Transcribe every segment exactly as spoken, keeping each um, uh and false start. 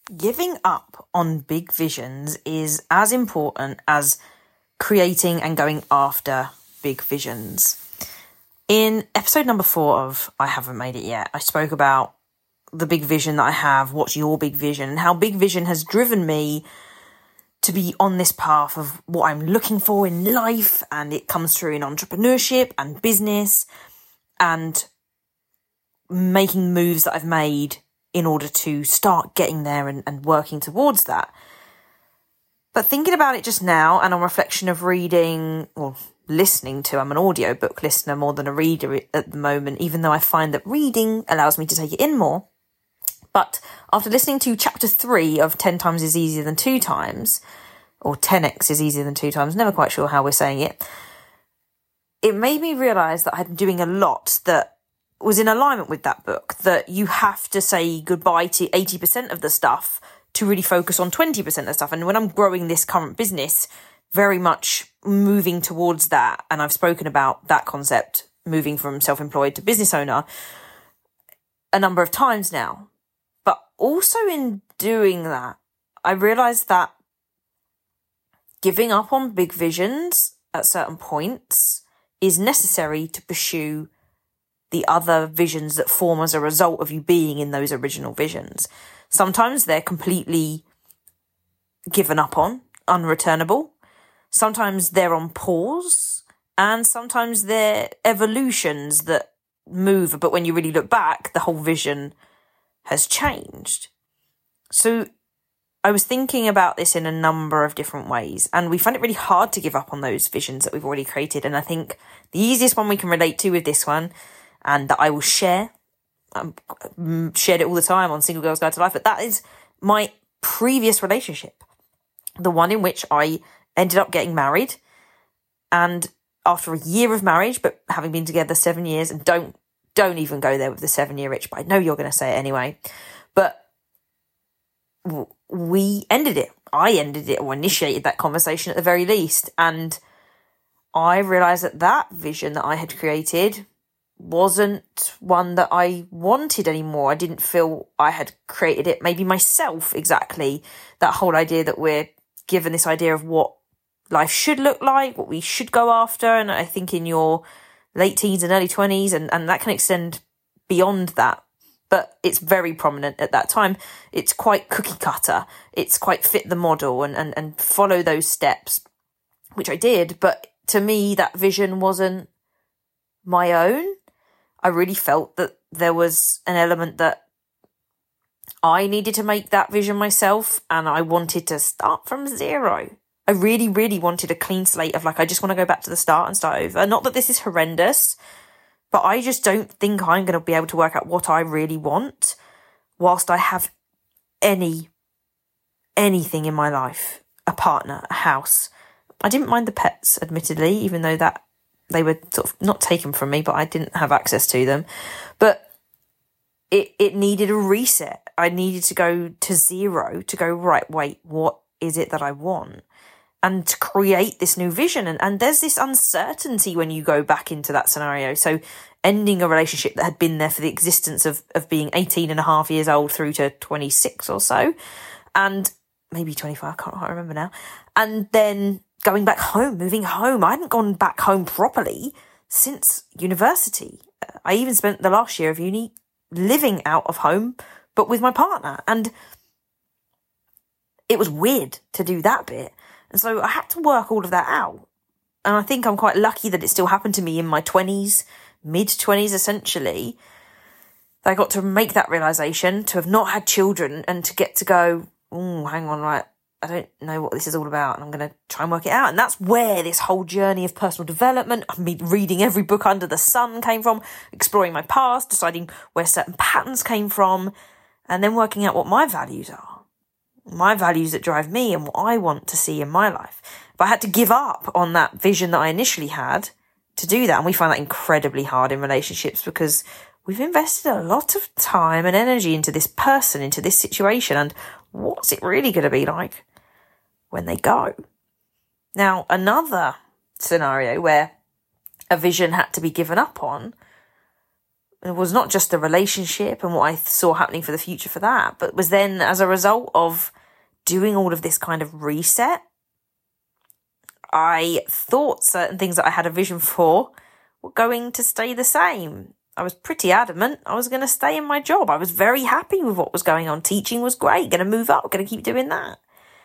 giving up on big visions is as important as creating and going after big visions. In episode number four of I Haven't Made It Yet, I spoke about the big vision that I have, what's your big vision, and how big vision has driven me to be on this path of what I'm looking for in life, and it comes through in entrepreneurship and business and making moves that I've made in order to start getting there and, and working towards that. But thinking about it just now, and on reflection of reading or listening to, I'm an audiobook listener more than a reader at the moment, even though I find that reading allows me to take it in more. But after listening to chapter three of ten times is easier than two times, or ten x is easier than two times, never quite sure how we're saying it, it made me realise that I'd been doing a lot that was in alignment with that book, that you have to say goodbye to eighty percent of the stuff to really focus on twenty percent of stuff. And when I'm growing this current business, very much moving towards that, and I've spoken about that concept, moving from self-employed to business owner, a number of times now. But also in doing that, I realised that giving up on big visions at certain points is necessary to pursue the other visions that form as a result of you being in those original visions. Sometimes they're completely given up on, unreturnable. Sometimes they're on pause, and sometimes they're evolutions that move. But when you really look back, the whole vision has changed. So I was thinking about this in a number of different ways, and we find it really hard to give up on those visions that we've already created. And I think the easiest one we can relate to with this one, and that I will share, I've shared it all the time on Single Girl's Guide to Life, but that is my previous relationship, the one in which I ended up getting married. And after a year of marriage, but having been together seven years, and don't don't even go there with the seven year itch, but I know you're going to say it anyway. But we ended it. I ended it, or initiated that conversation at the very least. And I realised that that vision that I had created wasn't one that I wanted anymore. I didn't feel I had created it, maybe myself exactly. That whole idea that we're given this idea of what life should look like, what we should go after. And I think in your late teens and early twenties, and, and that can extend beyond that. But it's very prominent at that time. It's quite cookie cutter. It's quite fit the model and, and, and follow those steps, which I did. But to me, that vision wasn't my own. I really felt that there was an element that I needed to make that vision myself, and I wanted to start from zero. I really, really wanted a clean slate of like, I just want to go back to the start and start over. Not that this is horrendous, but I just don't think I'm going to be able to work out what I really want whilst I have any, anything in my life, a partner, a house. I didn't mind the pets, admittedly, even though that they were sort of not taken from me, but I didn't have access to them. But it, it needed a reset. I needed to go to zero to go, right, wait, what is it that I want? And to create this new vision. And, and there's this uncertainty when you go back into that scenario. So ending a relationship that had been there for the existence of, of being eighteen and a half years old through to twenty-six or so, and maybe twenty-five, I can't, I can't remember now. And then going back home, moving home. I hadn't gone back home properly since university. I even spent the last year of uni living out of home, but with my partner. And it was weird to do that bit. And so I had to work all of that out. And I think I'm quite lucky that it still happened to me in my twenties, mid-twenties essentially. That I got to make that realisation, to have not had children, and to get to go, oh, hang on, right, I don't know what this is all about, and I'm going to try and work it out. And that's where this whole journey of personal development, I mean, reading every book under the sun came from, exploring my past, deciding where certain patterns came from, and then working out what my values are. My values that drive me and what I want to see in my life. But I had to give up on that vision that I initially had to do that. And we find that incredibly hard in relationships, because we've invested a lot of time and energy into this person, into this situation. And what's it really going to be like when they go? Now, another scenario where a vision had to be given up on, it was not just the relationship and what I saw happening for the future for that, but was then as a result of doing all of this kind of reset, I thought certain things that I had a vision for were going to stay the same. I was pretty adamant I was going to stay in my job. I was very happy with what was going on. Teaching was great, going to move up, going to keep doing that.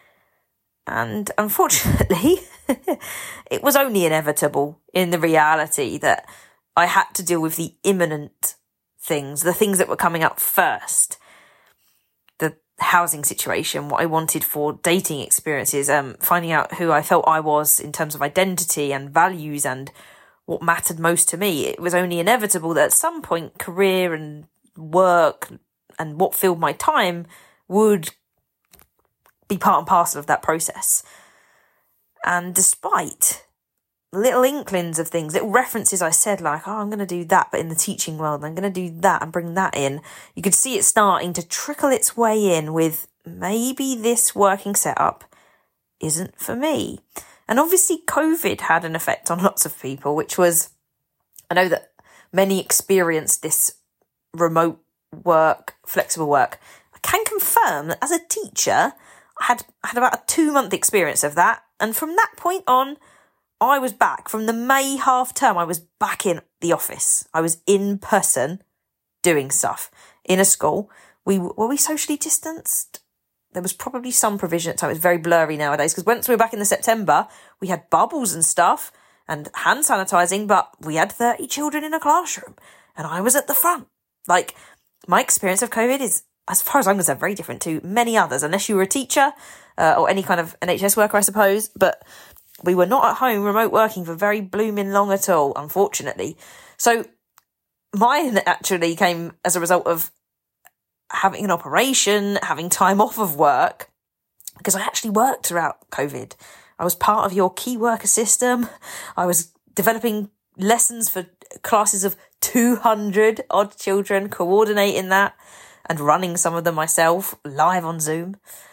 And unfortunately, it was only inevitable in the reality that I had to deal with the imminent things, the things that were coming up first. The housing situation, what I wanted for dating experiences, um, finding out who I felt I was in terms of identity and values and what mattered most to me. It was only inevitable that at some point career and work and what filled my time would be part and parcel of that process. And despite little inklings of things, little references I said like, oh, I'm going to do that, but in the teaching world, I'm going to do that and bring that in. You could see it starting to trickle its way in with maybe this working setup isn't for me. And obviously COVID had an effect on lots of people, which was, I know that many experienced this remote work, flexible work. I can confirm that as a teacher, I had, I had about a two month experience of that. And from that point on, I was back. From the May half term, I was back in the office. I was in person doing stuff in a school. We were we socially distanced? There was probably some provision at the time. It's very blurry nowadays because once we were back in the September, we had bubbles and stuff and hand sanitizing, but we had thirty children in a classroom and I was at the front. Like, my experience of COVID is, as far as I'm concerned, very different to many others, unless you were a teacher uh, or any kind of N H S worker, I suppose. But we were not at home remote working for very blooming long at all, unfortunately. So mine actually came as a result of having an operation, having time off of work, because I actually worked throughout COVID. I was part of your key worker system. I was developing lessons for classes of two hundred odd children, coordinating that and running some of them myself live on Zoom.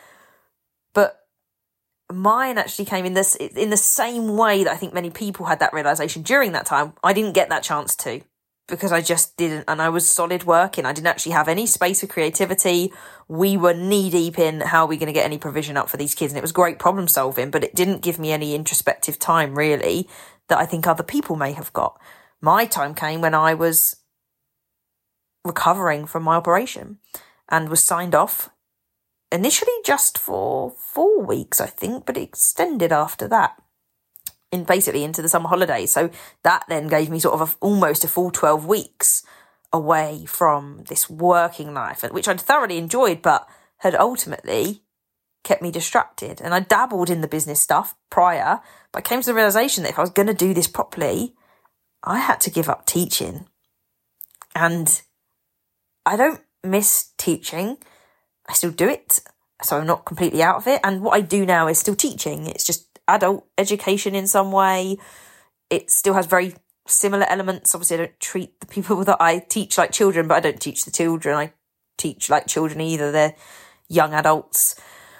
But mine actually came in this in the same way that I think many people had that realization during that time. I didn't get that chance to, because I just didn't, and I was solid working. I didn't actually have any space for creativity. We were knee deep in how are we going to get any provision up for these kids, and it was great problem solving, but it didn't give me any introspective time really that I think other people may have got. My time came when I was recovering from my operation and was signed off initially just for four weeks, I think, but it extended after that, in basically into the summer holidays. So that then gave me sort of a, almost a full twelve weeks away from this working life, which I'd thoroughly enjoyed, but had ultimately kept me distracted. And I dabbled in the business stuff prior, but I came to the realization that if I was going to do this properly, I had to give up teaching. And I don't miss teaching. I still do it, so I'm not completely out of it. And what I do now is still teaching. It's just adult education in some way. It still has very similar elements. Obviously, I don't treat the people that I teach like children, but I don't teach the children I teach like children either. They're young adults.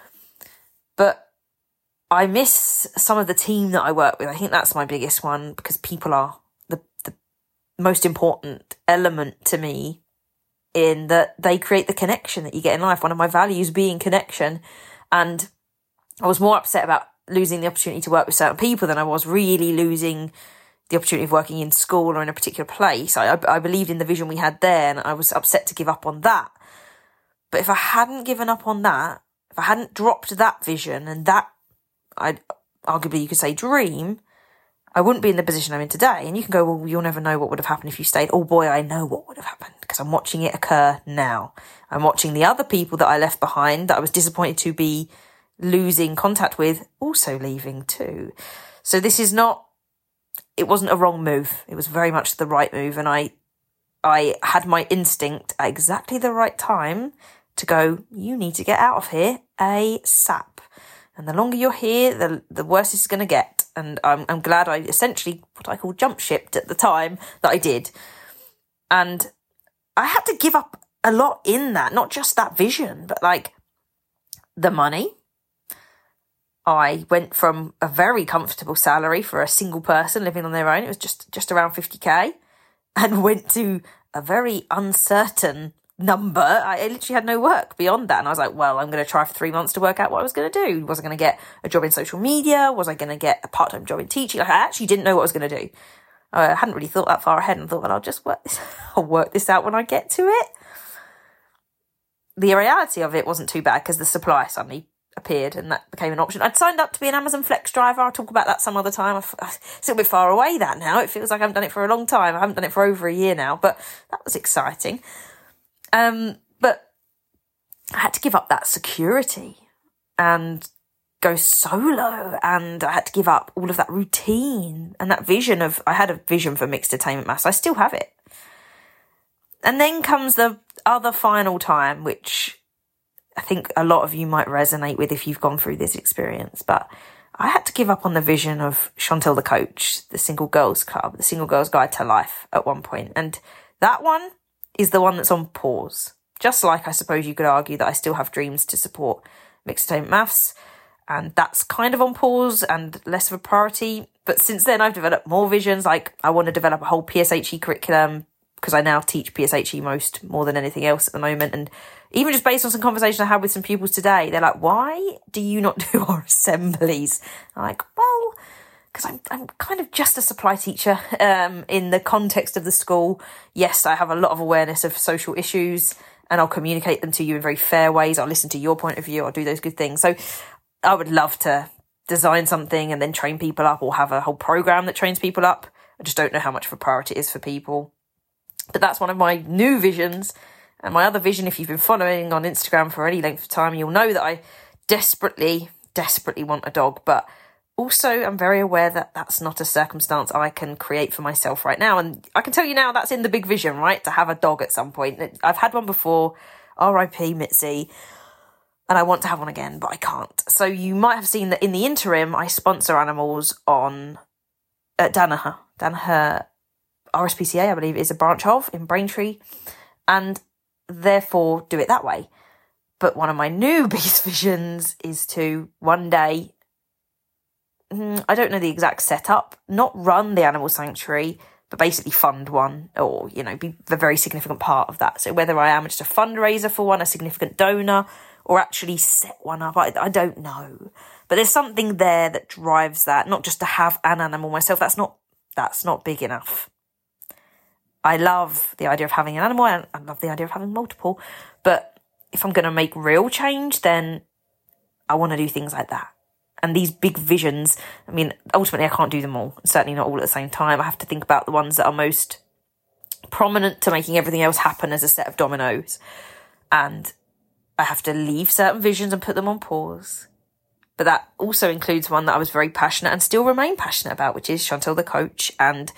But I miss some of the team that I work with. I think that's my biggest one, because people are the, the most important element to me, in that they create the connection that you get in life. One of my values being connection. And I was more upset about losing the opportunity to work with certain people than I was really losing the opportunity of working in school or in a particular place. I, I, I believed in the vision we had there, and I was upset to give up on that. But if I hadn't given up on that, if I hadn't dropped that vision and that, I arguably you could say dream, I wouldn't be in the position I'm in today. And you can go, well, you'll never know what would have happened if you stayed. Oh boy, I know what would have happened, because I'm watching it occur now. I'm watching the other people that I left behind, that I was disappointed to be losing contact with, also leaving too. So this is not, it wasn't a wrong move. It was very much the right move. And I, I had my instinct at exactly the right time to go, you need to get out of here ASAP. And the longer you're here, the the worse it's going to get. And I'm I'm glad I essentially, what I call jump shipped at the time that I did. And I had to give up a lot in that, not just that vision, but like the money. I went from a very comfortable salary for a single person living on their own. It was just, just around fifty K, and went to a very uncertain number. I, I literally had no work beyond that. And I was like, well, I'm going to try for three months to work out what I was going to do. Was I going to get a job in social media? Was I going to get a part-time job in teaching? Like, I actually didn't know what I was going to do. I hadn't really thought that far ahead and thought, well, I'll just work this, I'll work this out when I get to it. The reality of it wasn't too bad because the supply suddenly appeared and that became an option. I'd signed up to be an Amazon Flex driver. I'll talk about that some other time. It's a little bit far away that now. It feels like I haven't done it for a long time. I haven't done it for over a year now, but that was exciting. Um, but I had to give up that security and go solo, and I had to give up all of that routine and that vision of, I had a vision for mixed attainment maths. I still have it. And then comes the other final time, which I think a lot of you might resonate with if you've gone through this experience, but I had to give up on the vision of Chantel the Coach, the Single Girls Club, the Single Girls Guide to Life at one point. And that one is the one that's on pause. Just like I suppose you could argue that I still have dreams to support mixed attainment maths, and that's kind of on pause and less of a priority. But since then, I've developed more visions. Like, I want to develop a whole P S H E curriculum because I now teach P S H E most more than anything else at the moment. And even just based on some conversation I had with some pupils today, they're like, why do you not do our assemblies? I'm like, well, because I'm I'm kind of just a supply teacher um, in the context of the school. Yes, I have a lot of awareness of social issues and I'll communicate them to you in very fair ways. I'll listen to your point of view. I'll do those good things. So I would love to design something and then train people up, or have a whole program that trains people up. I just don't know how much of a priority it is for people. But that's one of my new visions. And my other vision, if you've been following on Instagram for any length of time, you'll know that I desperately, desperately want a dog. But also, I'm very aware that that's not a circumstance I can create for myself right now. And I can tell you now, that's in the big vision, right? To have a dog at some point. I've had one before, R I P Mitzi, and I want to have one again, but I can't. So you might have seen that in the interim, I sponsor animals on at Danaher. Danaher R S P C A, I believe, is a branch of in Braintree, and therefore do it that way. But one of my new biggest visions is to one day, I don't know the exact setup, not run the animal sanctuary, but basically fund one, or, you know, be a very significant part of that. So whether I am just a fundraiser for one, a significant donor, or actually set one up, I, I don't know. But there's something there that drives that, not just to have an animal myself. That's not, that's not big enough. I love the idea of having an animal, and I love the idea of having multiple. But if I'm going to make real change, then I want to do things like that. And these big visions, I mean, ultimately I can't do them all. Certainly not all at the same time. I have to think about the ones that are most prominent to making everything else happen as a set of dominoes. And I have to leave certain visions and put them on pause. But that also includes one that I was very passionate and still remain passionate about, which is Chantel the Coach, and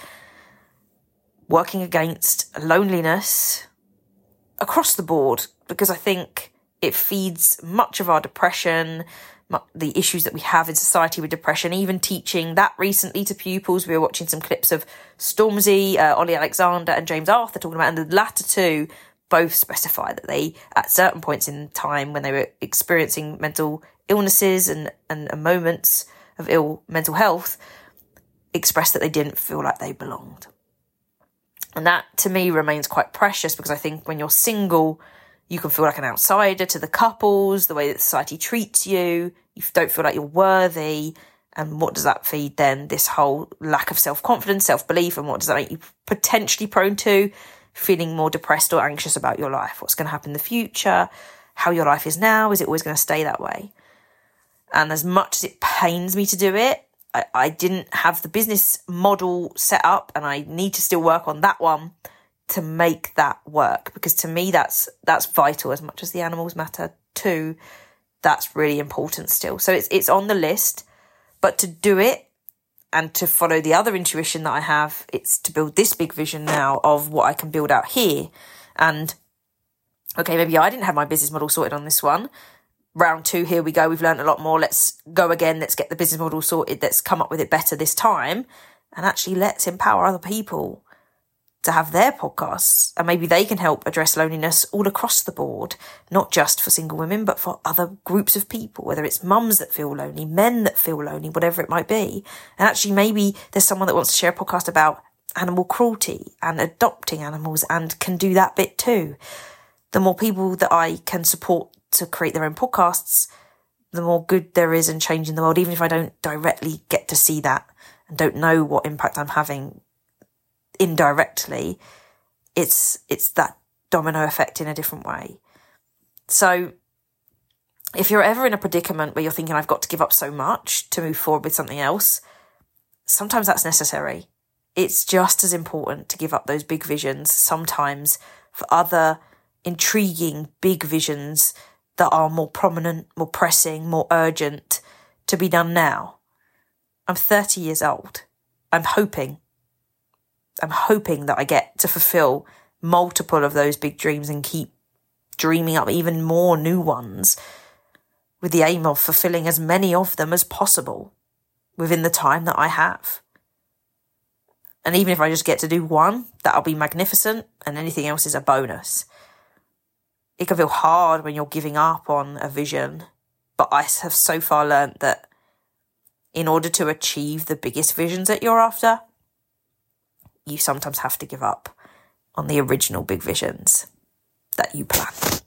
working against loneliness across the board, because I think it feeds much of our depression, the issues that we have in society with depression. Even teaching that recently to pupils, we were watching some clips of Stormzy, uh, Ollie Alexander and James Arthur talking about, and the latter two both specify that they, at certain points in time when they were experiencing mental illnesses and, and moments of ill mental health, expressed that they didn't feel like they belonged. And that, to me, remains quite precious, because I think when you're single, you can feel like an outsider to the couples, the way that society treats you. You don't feel like you're worthy. And what does that feed then? This whole lack of self-confidence, self-belief. And what does that make you potentially prone to? Feeling more depressed or anxious about your life. What's going to happen in the future? How your life is now? Is it always going to stay that way? And as much as it pains me to do it, I, I didn't have the business model set up, and I need to still work on that one to make that work, because to me that's that's vital. As much as the animals matter too, that's really important still. So it's it's on the list, but to do it and to follow the other intuition that I have, it's to build this big vision now of what I can build out here. And okay, maybe I didn't have my business model sorted on this one. Round two, here we go. We've learned a lot more. Let's go again. Let's get the business model sorted. Let's come up with it better this time. And actually let's empower other people to have their podcasts, and maybe they can help address loneliness all across the board, not just for single women, but for other groups of people, whether it's mums that feel lonely, men that feel lonely, whatever it might be. And actually maybe there's someone that wants to share a podcast about animal cruelty and adopting animals and can do that bit too. The more people that I can support to create their own podcasts, the more good there is in changing the world, even if I don't directly get to see that and don't know what impact I'm having indirectly. It's it's that domino effect in a different way. So if you're ever in a predicament where you're thinking, I've got to give up so much to move forward with something else, sometimes that's necessary. It's just as important to give up those big visions sometimes for other intriguing big visions that are more prominent, more pressing, more urgent to be done now. I'm thirty years old. I'm hoping, I'm hoping that I get to fulfill multiple of those big dreams and keep dreaming up even more new ones with the aim of fulfilling as many of them as possible within the time that I have. And even if I just get to do one, that'll be magnificent, and anything else is a bonus. It can feel hard when you're giving up on a vision, but I have so far learnt that in order to achieve the biggest visions that you're after, you sometimes have to give up on the original big visions that you plan.